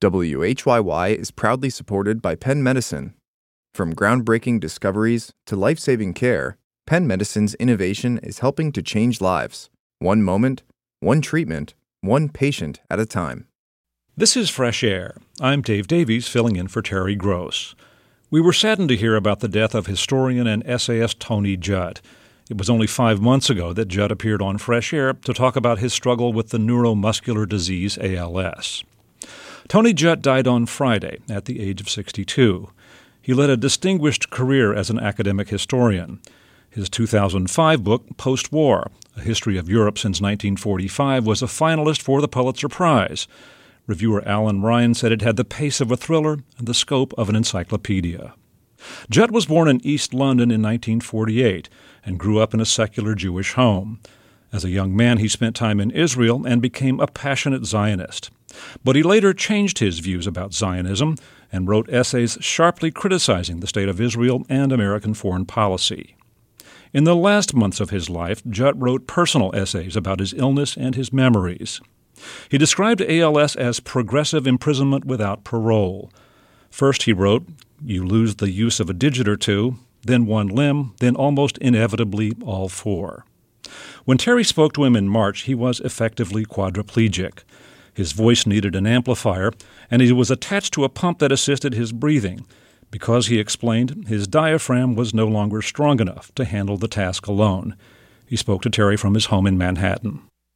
WHYY is proudly supported by Penn Medicine. From groundbreaking discoveries to life-saving care, Penn Medicine's innovation is helping to change lives. One moment, one treatment, one patient at a time. This is Fresh Air. I'm Dave Davies, filling in for Terry Gross. We were saddened to hear about the death of historian and essayist Tony Judt. It was only 5 months ago that Judt appeared on Fresh Air to talk about his struggle with the neuromuscular disease ALS. Tony Judt died on Friday at the age of 62. He led a distinguished career as an academic historian. His 2005 book, Post-War, A History of Europe Since 1945, was a finalist for the Pulitzer Prize. Reviewer Alan Ryan said it had the pace of a thriller and the scope of an encyclopedia. Judt was born in East London in 1948 and grew up in a secular Jewish home. As a young man, he spent time in Israel and became a passionate Zionist. But he later changed his views about Zionism and wrote essays sharply criticizing the state of Israel and American foreign policy. In the last months of his life, Judt wrote personal essays about his illness and his memories. He described ALS as progressive imprisonment without parole. First, he wrote, "You lose the use of a digit or two, then one limb, then almost inevitably all four." When Terry spoke to him in March, he was effectively quadriplegic. His voice needed an amplifier, and he was attached to a pump that assisted his breathing. Because, he explained, his diaphragm was no longer strong enough to handle the task alone. He spoke to Terry from his home in Manhattan.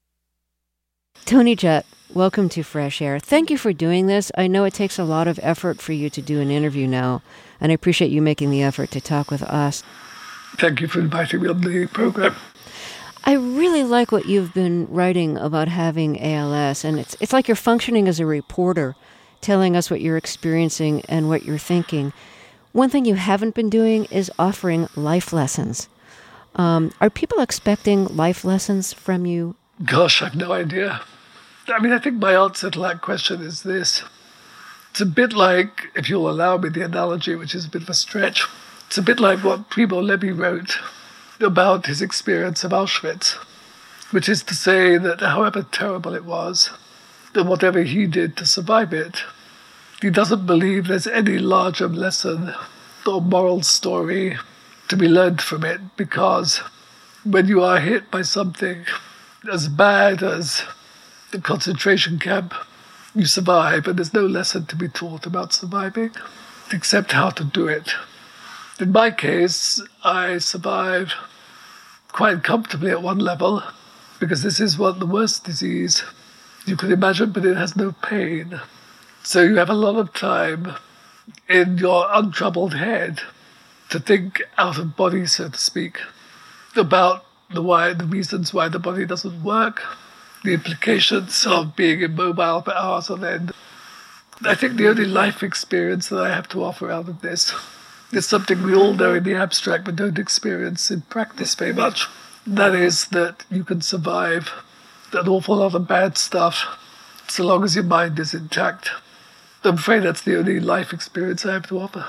Tony Judt, welcome to Fresh Air. Thank you for doing this. I know it takes a lot of effort for you to do an interview now, and I appreciate you making the effort to talk with us. Thank you for inviting me on the program. I really like what you've been writing about having ALS, and it's like you're functioning as a reporter, telling us what you're experiencing and what you're thinking. One thing you haven't been doing is offering life lessons. Are people expecting life lessons from you? Gosh, I've no idea. I think my answer to that question is this. It's a bit like, if you'll allow me the analogy, which is a bit of a stretch, it's a bit like what Primo Levi wrote about his experience of Auschwitz, which is to say that however terrible it was, and whatever he did to survive it, he doesn't believe there's any larger lesson or moral story to be learned from it, because when you are hit by something as bad as the concentration camp, you survive, and there's no lesson to be taught about surviving, except how to do it. In my case, I survive quite comfortably at one level, because this is one of the worst disease you could imagine, but it has no pain. So you have a lot of time in your untroubled head to think out of body, so to speak, about the reasons why the body doesn't work, the implications of being immobile for hours on end. I think the only life experience that I have to offer out of this is something we all know in the abstract but don't experience in practice very much. That is that you can survive an awful lot of bad stuff so long as your mind is intact. I'm afraid that's the only life experience I have to offer.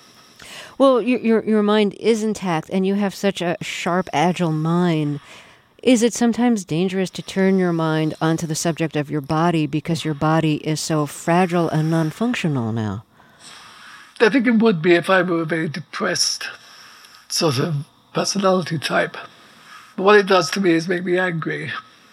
Well, your mind is intact, and you have such a sharp, agile mind. Is it sometimes dangerous to turn your mind onto the subject of your body because your body is so fragile and non-functional now? I think it would be if I were a very depressed sort of personality type. But what it does to me is make me angry.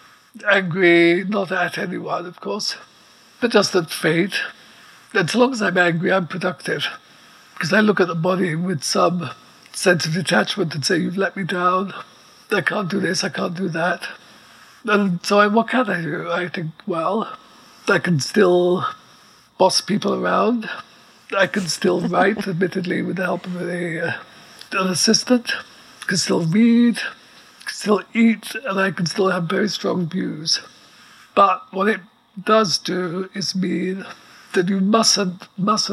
Angry not at anyone, of course, but just at fate. And so long as I'm angry, I'm productive. Because I look at the body with some sense of detachment and say, you've let me down. I can't do this, I can't do that. And so what can I do? I think, well, I can still boss people around. I can still write, admittedly, with the help of an assistant. I can still read, I can still eat, and I can still have very strong views. But what it does do is mean that you mustn't,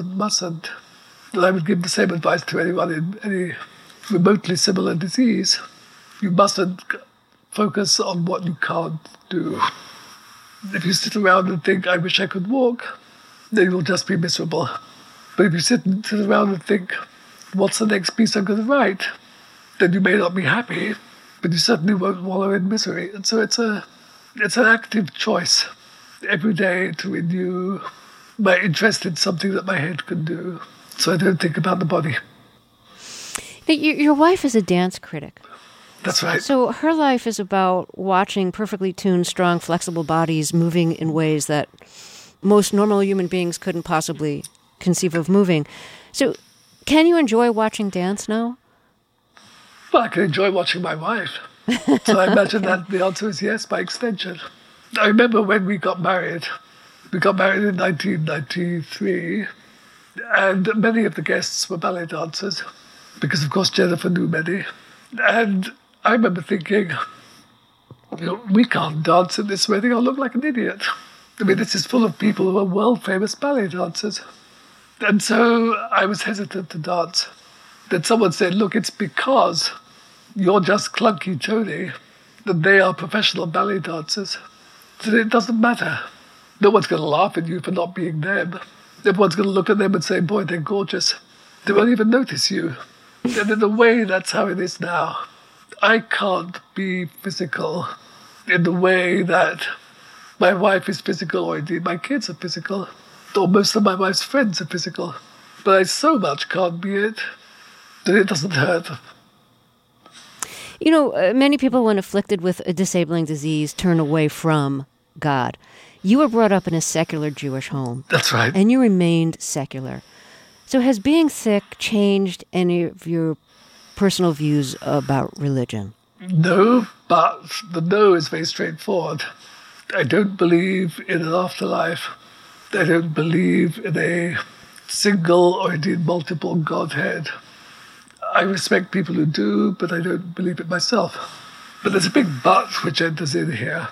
and I would give the same advice to anyone in any remotely similar disease, you mustn't focus on what you can't do. If you sit around and think, I wish I could walk, then you'll just be miserable. But if you sit around and think, what's the next piece I'm going to write? Then you may not be happy, but you certainly won't wallow in misery. And so it's an active choice every day to renew my interest in something that my head can do. So I don't think about the body. Your wife is a dance critic. That's right. So her life is about watching perfectly tuned, strong, flexible bodies moving in ways that most normal human beings couldn't possibly conceive of moving. So can you enjoy watching dance now? Well, I can enjoy watching my wife. So I imagine that the answer is yes, by extension. I remember when we got married. We got married in 1993, and many of the guests were ballet dancers, because, of course, Jennifer knew many. And I remember thinking, we can't dance at this wedding. I'll look like an idiot. I mean, this is full of people who are world-famous ballet dancers. And so I was hesitant to dance. Then someone said, look, it's because you're just clunky Tony that they are professional ballet dancers. So it doesn't matter. No one's going to laugh at you for not being them. Everyone's going to look at them and say, boy, they're gorgeous. They won't even notice you. And in a way, that's how it is now. I can't be physical in the way that my wife is physical, or indeed my kids are physical, or most of my wife's friends are physical. But I so much can't be it that it doesn't hurt. You know, many people, when afflicted with a disabling disease, turn away from God. You were brought up in a secular Jewish home. That's right. And you remained secular. So has being sick changed any of your personal views about religion? No, but the no is very straightforward. I don't believe in an afterlife. I don't believe in a single or indeed multiple Godhead. I respect people who do, but I don't believe it myself. But there's a big but which enters in here.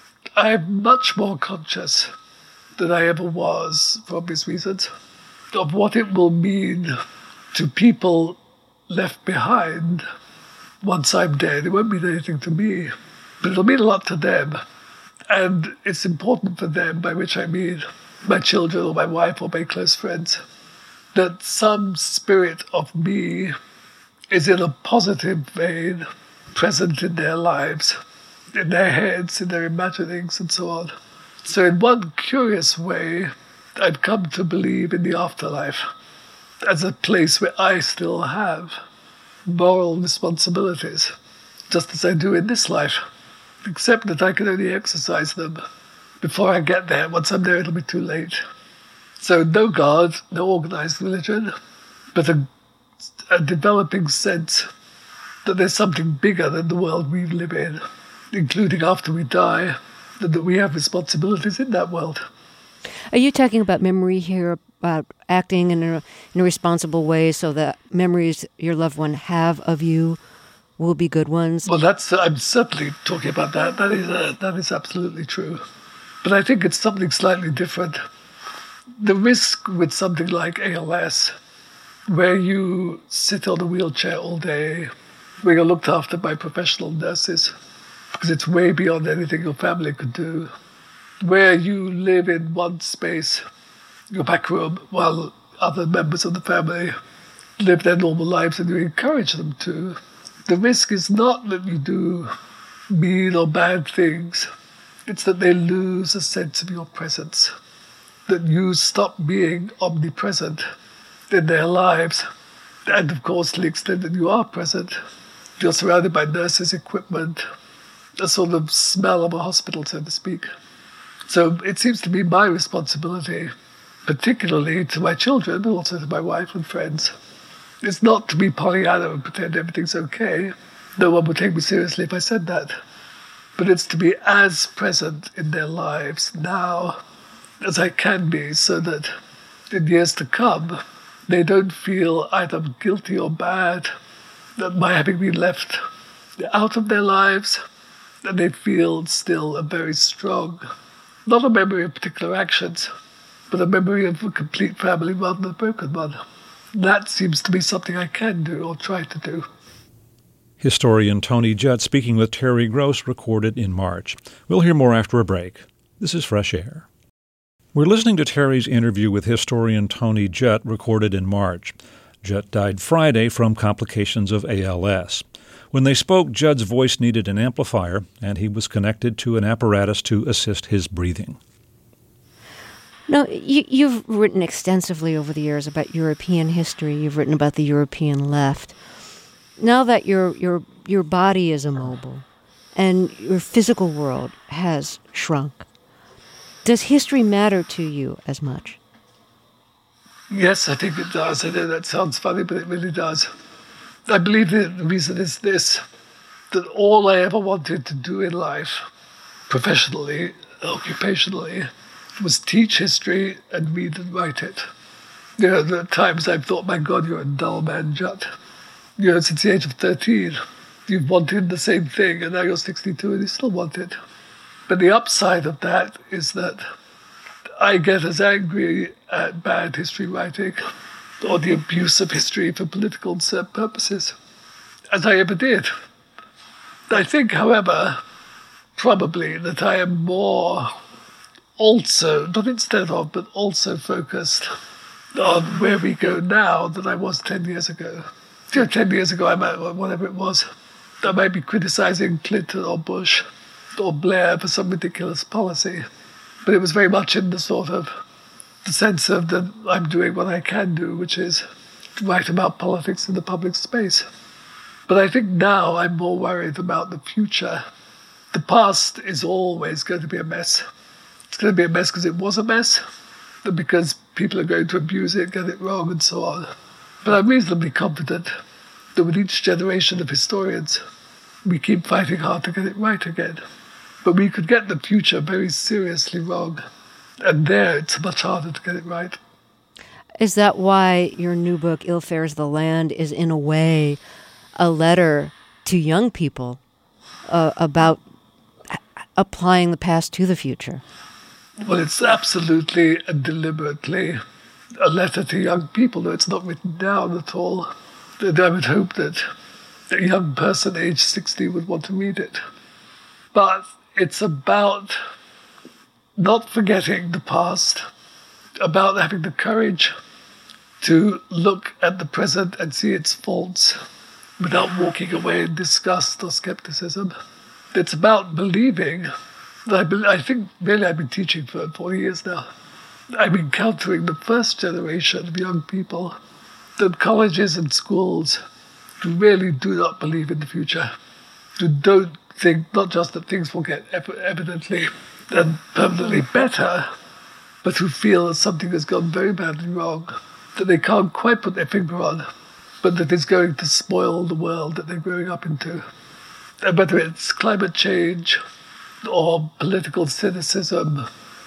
I'm much more conscious than I ever was, for obvious reasons, of what it will mean to people left behind once I'm dead. It won't mean anything to me, but it'll mean a lot to them. And it's important for them, by which I mean my children or my wife or my close friends, that some spirit of me is in a positive vein present in their lives, in their heads, in their imaginings, and so on. So in one curious way, I've come to believe in the afterlife as a place where I still have moral responsibilities, just as I do in this life, except that I can only exercise them before I get there. Once I'm there, it'll be too late. So no God, no organized religion, but a developing sense that there's something bigger than the world we live in, including after we die, and that we have responsibilities in that world. Are you talking about memory here, about acting in a responsible way so that memories your loved one have of you will be good ones? Well, I'm certainly talking about that. That is absolutely true. But I think it's something slightly different. The risk with something like ALS, where you sit on a wheelchair all day, where you're looked after by professional nurses, because it's way beyond anything your family could do, where you live in one space, your back room, while other members of the family live their normal lives and you encourage them to. The risk is not that you do mean or bad things. It's that they lose a sense of your presence, that you stop being omnipresent in their lives. And of course, to the extent that you are present, you're surrounded by nurses, equipment, a sort of smell of a hospital, so to speak. So it seems to be my responsibility, particularly to my children, but also to my wife and friends. It's not to be Pollyanna and pretend everything's okay. No one would take me seriously if I said that. But it's to be as present in their lives now as I can be, so that in years to come, they don't feel either guilty or bad that my having been left out of their lives, and they feel still a very strong, not a memory of particular actions, but a memory of a complete family rather than a broken one. That seems to be something I can do or try to do. Historian Tony Judt speaking with Terry Gross, recorded in March. We'll hear more after a break. This is Fresh Air. We're listening to Terry's interview with historian Tony Judt, recorded in March. Judt died Friday from complications of ALS. When they spoke, Judd's voice needed an amplifier, and he was connected to an apparatus to assist his breathing. Now, you've written extensively over the years about European history. You've written about the European left. Now that your body is immobile and your physical world has shrunk, does history matter to you as much? Yes, I think it does. I know that sounds funny, but it really does. I believe the reason is this, that all I ever wanted to do in life, professionally, occupationally, was teach history and read and write it. There are times I've thought, my God, you're a dull man, Judd. Since the age of 13, you've wanted the same thing, and now you're 62 and you still want it. But the upside of that is that I get as angry at bad history writing or the abuse of history for political purposes as I ever did. I think, however, probably that I am more also, not instead of, but also focused on where we go now than I was 10 years ago. 10 years ago, I might, whatever it was, I might be criticizing Clinton or Bush or Blair for some ridiculous policy. But it was very much in the sense of that I'm doing what I can do, which is to write about politics in the public space. But I think now I'm more worried about the future. The past is always going to be a mess. It's going to be a mess because it was a mess, and because people are going to abuse it, get it wrong, and so on. But I'm reasonably confident that with each generation of historians, we keep fighting hard to get it right again. But we could get the future very seriously wrong, and there it's much harder to get it right. Is that why your new book, Ill Fares the Land, is in a way a letter to young people about applying the past to the future? Well, it's absolutely and deliberately a letter to young people, though it's not written down at all. And I would hope that a young person aged 60 would want to read it. But it's about not forgetting the past, about having the courage to look at the present and see its faults without walking away in disgust or skepticism. It's about believing. I think really I've been teaching for 40 years now. I'm encountering the first generation of young people that colleges and schools who really do not believe in the future, who don't think not just that things will get evidently and permanently better, but who feel that something has gone very badly wrong, that they can't quite put their finger on, but that is going to spoil the world that they're growing up into. And whether it's climate change or political cynicism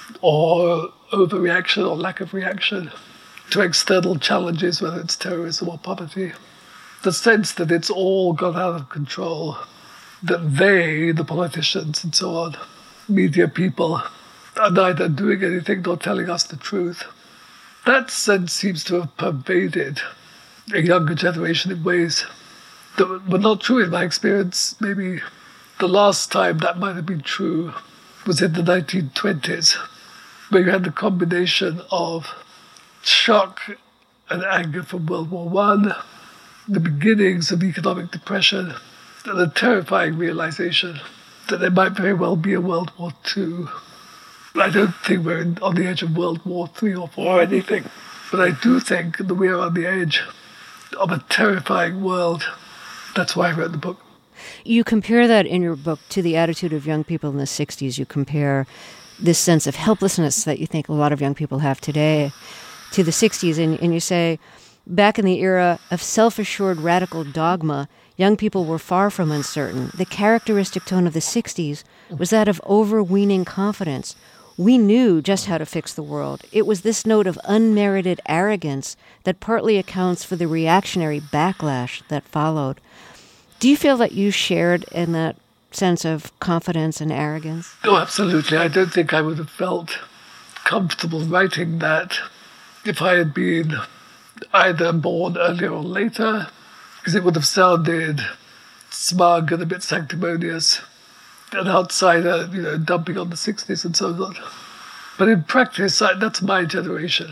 or overreaction or lack of reaction to external challenges, whether it's terrorism or poverty, the sense that it's all gone out of control, that they, the politicians and so on, media people, are neither doing anything nor telling us the truth. That sense seems to have pervaded a younger generation in ways that were not true in my experience. Maybe the last time that might have been true was in the 1920s, where you had the combination of shock and anger from World War I, the beginnings of economic depression, and a terrifying realization that there might very well be a World War II. I don't think we're on the edge of World War III or IV or anything, but I do think that we are on the edge of a terrifying world. That's why I wrote the book. You compare that in your book to the attitude of young people in the 60s. You compare this sense of helplessness that you think a lot of young people have today to the 60s, and you say, back in the era of self-assured radical dogma, young people were far from uncertain. The characteristic tone of the 60s was that of overweening confidence. We knew just how to fix the world. It was this note of unmerited arrogance that partly accounts for the reactionary backlash that followed. Do you feel that you shared in that sense of confidence and arrogance? Oh, absolutely. I don't think I would have felt comfortable writing that if I had been either born earlier or later, because it would have sounded smug and a bit sanctimonious, an outsider, dumping on the 60s and so on. But in practice, that's my generation.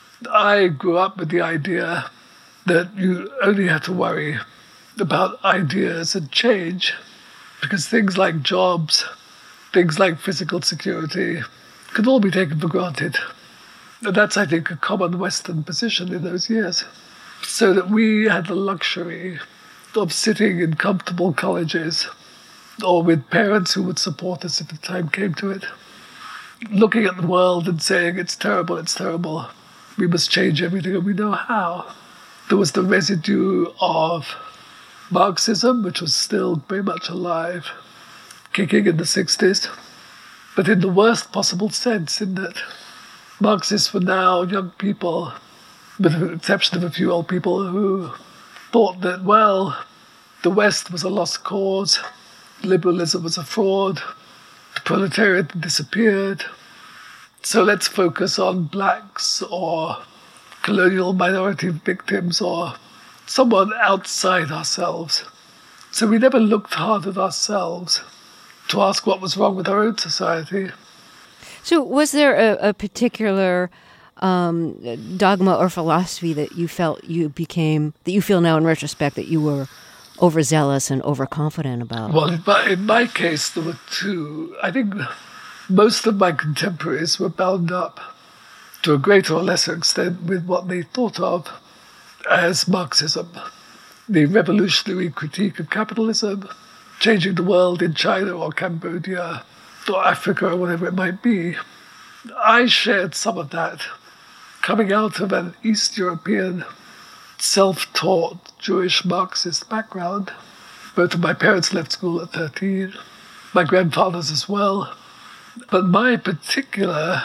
I grew up with the idea that you only had to worry about ideas and change, because things like jobs, things like physical security, could all be taken for granted. And that's, I think, a common Western position in those years. So that we had the luxury of sitting in comfortable colleges or with parents who would support us if the time came to it, looking at the world and saying, it's terrible, we must change everything, and we know how. There was the residue of Marxism, which was still very much alive, kicking in the 60s, but in the worst possible sense, in that Marxists were now young people, with the exception of a few old people, who thought that, well, the West was a lost cause, liberalism was a fraud, the proletariat had disappeared, so let's focus on blacks or colonial minority victims or someone outside ourselves. So we never looked hard at ourselves to ask what was wrong with our own society. So was there a particular dogma or philosophy that you felt you became, that you feel now in retrospect that you were overzealous and overconfident about? Well, in my case, there were two. I think most of my contemporaries were bound up to a greater or lesser extent with what they thought of as Marxism, the revolutionary critique of capitalism, changing the world in China or Cambodia or Africa or whatever it might be. I shared some of that, coming out of an East European, self-taught Jewish Marxist background. Both of my parents left school at 13, my grandfathers as well. But my particular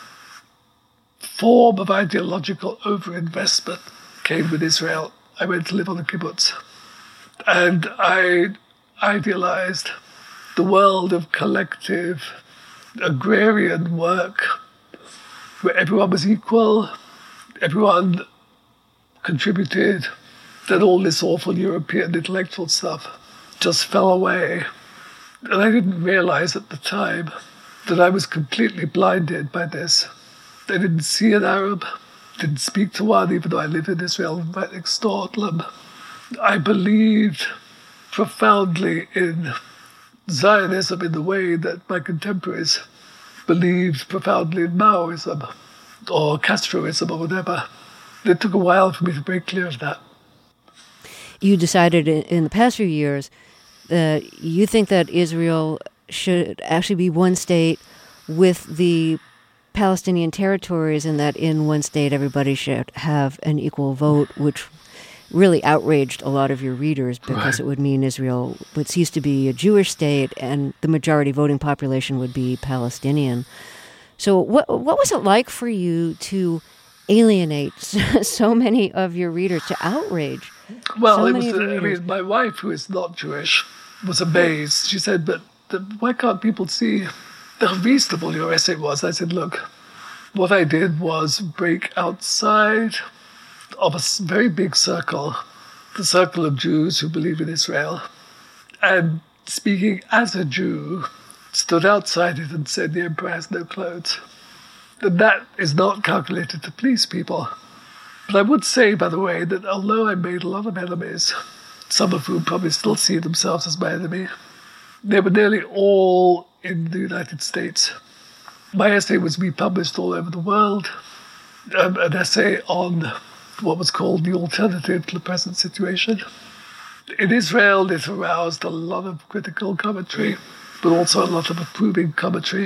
form of ideological overinvestment came with Israel. I went to live on a kibbutz, and I idealized the world of collective agrarian work where everyone was equal, everyone contributed, then all this awful European intellectual stuff just fell away. And I didn't realize at the time that I was completely blinded by this. I didn't see an Arab, didn't speak to one, even though I lived in Israel right next door to them. I believed profoundly in Zionism in the way that my contemporaries believed profoundly in Maoism or Castroism or whatever. It took a while for me to break clear of that. You decided in the past few years that you think that Israel should actually be one state with the Palestinian territories, and that in one state everybody should have an equal vote, which really outraged a lot of your readers because It would mean Israel would cease to be a Jewish state and the majority voting population would be Palestinian. So what was it like for you to alienate so many of your readers, to outrage? Well, it was. My wife, who is not Jewish, was amazed. She said, "But why can't people see how reasonable your essay was?" I said, "Look, what I did was break outside of a very big circle, the circle of Jews who believe in Israel, and speaking as a Jew, stood outside it and said the emperor has no clothes." And that is not calculated to please people. But I would say, by the way, that although I made a lot of enemies, some of whom probably still see themselves as my enemy, they were nearly all in the United States. My essay was republished all over the world, an essay on what was called the alternative to the present situation. In Israel, it aroused a lot of critical commentary, but also a lot of approving commentary.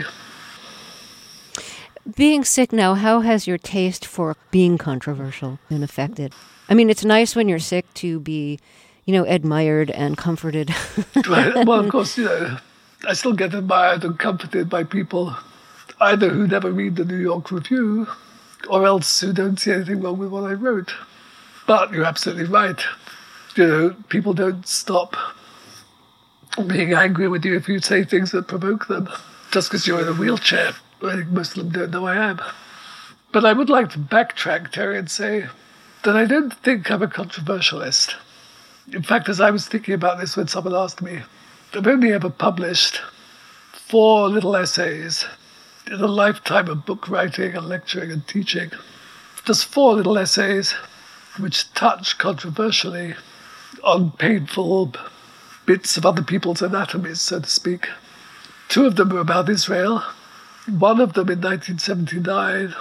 Being sick now, how has your taste for being controversial been affected? I mean, it's nice when you're sick to be, admired and comforted. Right. Well, of course, I still get admired and comforted by people either who never read the New York Review or else who don't see anything wrong with what I wrote. But you're absolutely right. People don't stop being angry with you if you say things that provoke them just because you're in a wheelchair. I think most of them don't know I am. But I would like to backtrack, Terry, and say that I don't think I'm a controversialist. In fact, as I was thinking about this when someone asked me, I've only ever published 4 little essays in a lifetime of book writing and lecturing and teaching. Just 4 little essays which touch controversially on painful bits of other people's anatomies, so to speak. 2 of them were about Israel. One of them in 1979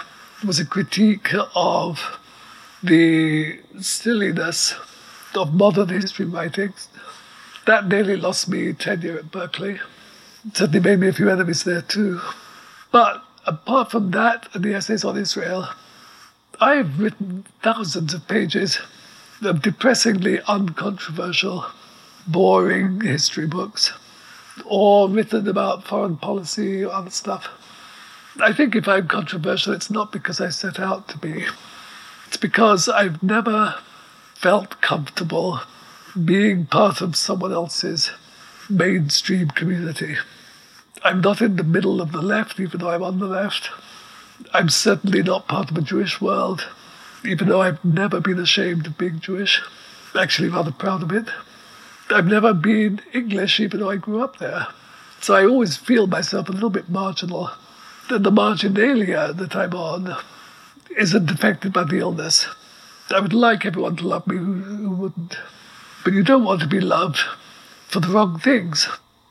was a critique of the silliness of modern history writings. That nearly lost me tenure at Berkeley. It certainly made me a few enemies there too. But apart from that and the essays on Israel, I've written thousands of pages of depressingly uncontroversial, boring history books, or written about foreign policy or other stuff. I think if I'm controversial, it's not because I set out to be. It's because I've never felt comfortable being part of someone else's mainstream community. I'm not in the middle of the left, even though I'm on the left. I'm certainly not part of a Jewish world, even though I've never been ashamed of being Jewish. I'm actually rather proud of it. I've never been English, even though I grew up there. So I always feel myself a little bit marginal. And the marginalia that I'm on isn't affected by the illness. I would like everyone to love me who wouldn't. But you don't want to be loved for the wrong things.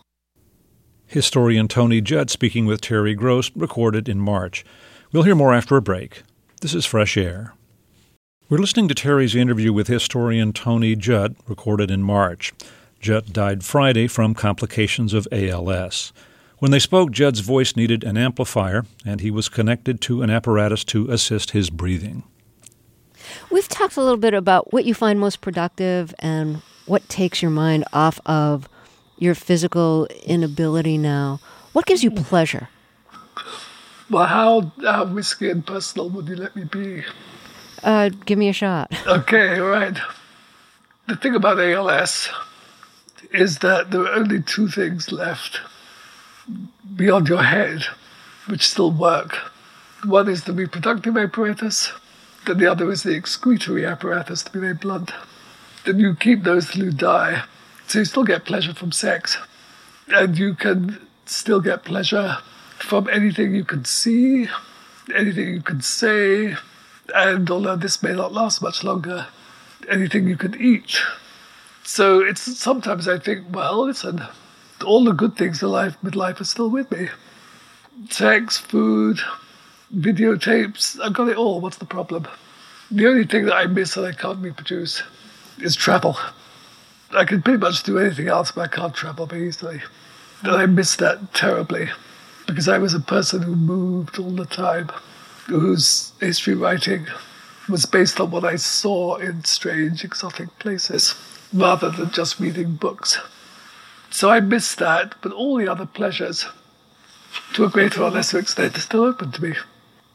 Historian Tony Judt speaking with Terry Gross, recorded in March. We'll hear more after a break. This is Fresh Air. We're listening to Terry's interview with historian Tony Judt, recorded in March. Judt died Friday from complications of ALS. When they spoke, Judd's voice needed an amplifier, and he was connected to an apparatus to assist his breathing. We've talked a little bit about what you find most productive and what takes your mind off of your physical inability now. What gives you pleasure? Well, how risky and personal would you let me be? Give me a shot. Okay, all right. The thing about ALS is that there are only two things left beyond your head which still work. One is the reproductive apparatus, and the other is the excretory apparatus, to be very blunt. Then you keep those till you die. So you still get pleasure from sex, and you can still get pleasure from anything you can see, anything you can say, and although this may not last much longer, anything you can eat. So it's sometimes I think, well, listen, all the good things in life, midlife are still with me. Sex, food, videotapes, I've got it all. What's the problem? The only thing that I miss and I can't reproduce is travel. I can pretty much do anything else, but I can't travel very easily. And I miss that terribly, because I was a person who moved all the time, whose history writing was based on what I saw in strange, exotic places, rather than just reading books. So I miss that, but all the other pleasures, to a greater or lesser extent, are still open to me.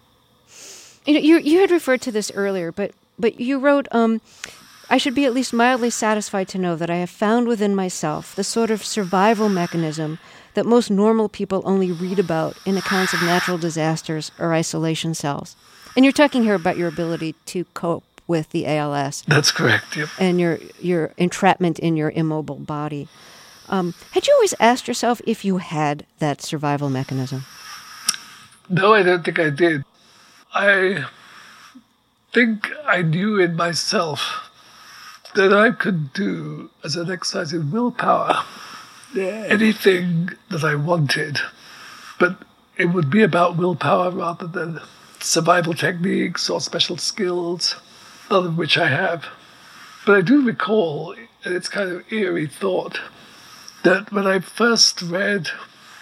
You had referred to this earlier, but you wrote, I should be at least mildly satisfied to know that I have found within myself the sort of survival mechanism that most normal people only read about in accounts of natural disasters or isolation cells. And you're talking here about your ability to cope with the ALS. That's correct, yep. And your entrapment in your immobile body. Had you always asked yourself if you had that survival mechanism? No, I don't think I did. I think I knew in myself that I could do, as an exercise in willpower, anything that I wanted. But it would be about willpower rather than survival techniques or special skills, none of which I have. But I do recall, and it's kind of eerie thought, that when I first read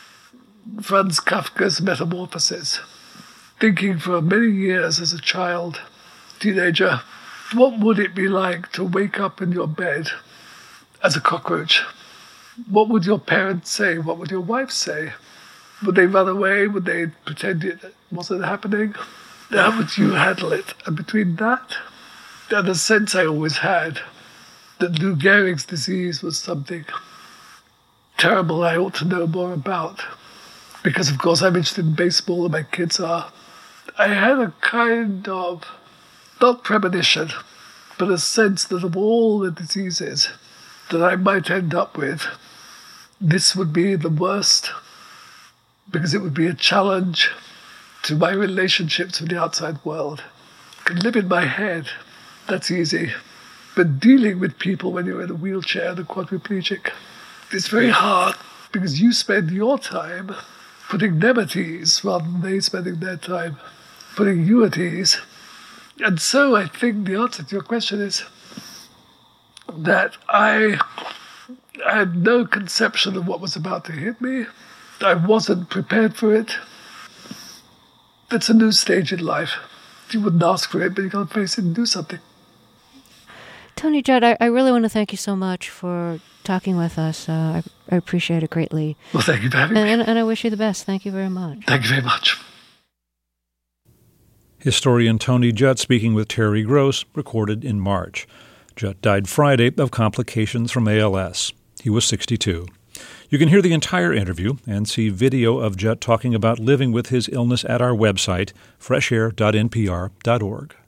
Franz Kafka's Metamorphoses, thinking for many years as a child, teenager, what would it be like to wake up in your bed as a cockroach? What would your parents say? What would your wife say? Would they run away? Would they pretend it wasn't happening? How would you handle it? And between that and the sense I always had that Lou Gehrig's disease was something terrible I ought to know more about, because of course I'm interested in baseball and my kids are, I had a kind of, not premonition, but a sense that of all the diseases that I might end up with, this would be the worst, because it would be a challenge to my relationships with the outside world. I can live in my head, that's easy. But dealing with people when you're in a wheelchair and a quadriplegic, it's very hard, because you spend your time putting them at ease rather than they spending their time putting you at ease. And so I think the answer to your question is that I had no conception of what was about to hit me. I wasn't prepared for it. It's a new stage in life. You wouldn't ask for it, but you got to face it and do something. Tony Judt, I really want to thank you so much for talking with us. I appreciate it greatly. Well, thank you for having me. And I wish you the best. Thank you very much. Thank you very much. Historian Tony Judt speaking with Terry Gross, recorded in March. Judt died Friday of complications from ALS. He was 62. You can hear the entire interview and see video of Judt talking about living with his illness at our website, freshair.npr.org.